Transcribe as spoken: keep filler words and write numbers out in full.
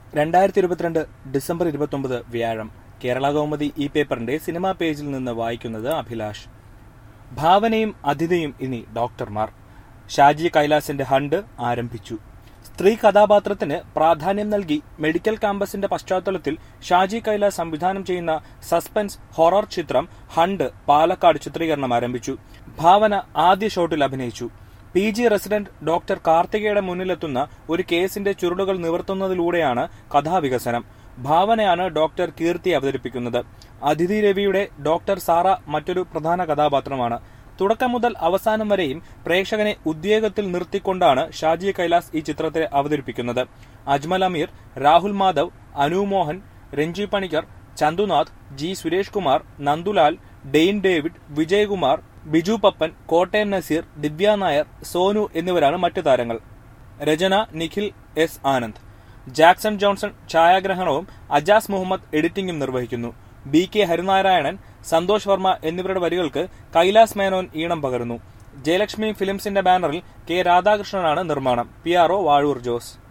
രണ്ടായിരത്തി ഇരുപത്തിരണ്ട് ഡിസംബർ ഇരുപത്തൊമ്പത് വ്യാഴം. കേരള കൗമുദി ഈ പേപ്പറിന്റെ സിനിമാ പേജിൽ നിന്ന് വായിക്കുന്നത് അഭിലാഷ്. ഭാവനയും അതിഥിയും ഇനി ഡോക്ടർമാർ. ഷാജി കൈലാസിന്റെ ഹണ്ട് ആരംഭിച്ചു. സ്ത്രീ കഥാപാത്രത്തിന് പ്രാധാന്യം നൽകി മെഡിക്കൽ ക്യാമ്പസിന്റെ പശ്ചാത്തലത്തിൽ ഷാജി കൈലാസ് സംവിധാനം ചെയ്യുന്ന സസ്പെൻസ് ഹൊറർ ചിത്രം ഹണ്ട് പാലക്കാട് ചിത്രീകരണം ആരംഭിച്ചു. ഭാവന ആദ്യ ഷോട്ടിൽ അഭിനയിച്ചു. പി ജി റെസിഡന്റ് ഡോക്ടർ കാർത്തികയുടെ മുന്നിലെത്തുന്ന ഒരു കേസിന്റെ ചുരുളുകൾ നിവർത്തുന്നതിലൂടെയാണ് കഥാവികസനം. ഭാവനയാണ് ഡോക്ടർ കീർത്തി അവതരിപ്പിക്കുന്നത്. അതിഥി രവിയുടെ ഡോക്ടർ സാറ മറ്റൊരു പ്രധാന കഥാപാത്രമാണ്. തുടക്കം മുതൽ അവസാനം വരെയും പ്രേക്ഷകനെ ഉദ്വേഗത്തിൽ നിർത്തിക്കൊണ്ടാണ് ഷാജി കൈലാസ് ഈ ചിത്രത്തെ അവതരിപ്പിക്കുന്നത്. Ajmal Ameer, Rahul Madhav, Anu Mohan, Ranji Panicker, Chandhunadh, G Suresh Kumar, Nandulal, Dain David, Vijayakumar, Biju Pappan, Kottayam Nazeer, Divya Nair, Sonu എന്നിവരാണ് മറ്റു താരങ്ങൾ. രചന Nikhil S Anand. Jackson Johnson ഛായാഗ്രഹണവും അജാസ് മുഹമ്മദ് എഡിറ്റിംഗും നിർവഹിക്കുന്നു. ബി കെ ഹരിനാരായണൻ, സന്തോഷ് വർമ്മ എന്നിവരുടെ വരികൾക്ക് കൈലാസ് മേനോൻ ഈണം പകരുന്നു. ജയലക്ഷ്മി ഫിലിംസിന്റെ ബാനറിൽ കെ രാധാകൃഷ്ണനാണ് നിർമ്മാണം. P R O Vazhoor Jose.